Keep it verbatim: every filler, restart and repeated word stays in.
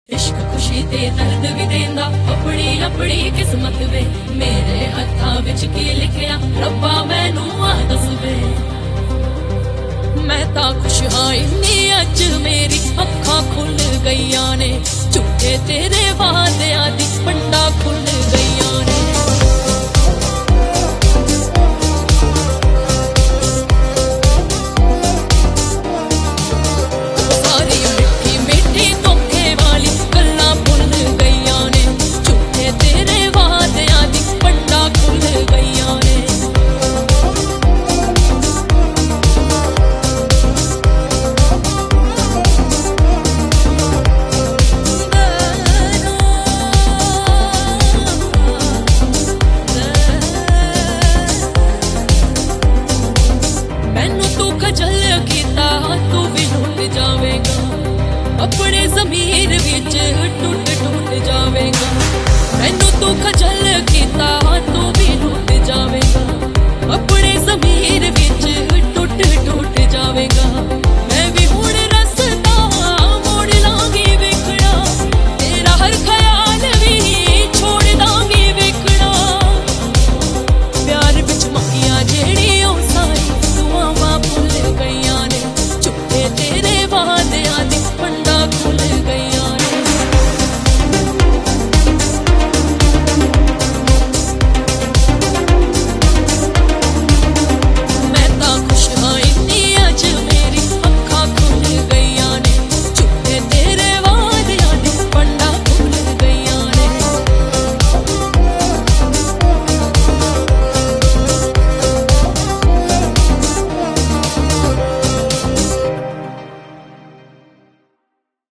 इश्क खुशी ते दर्द भी देंदा अपनी अपनी किस्मत वे मेरे हत्थां विच की लिखिया रब्बा मैनू आ दस वे मैं तां खुश हाँ इन्नी अज मेरी अखां खुल गईयां ने झूठे तेरे वादियां दी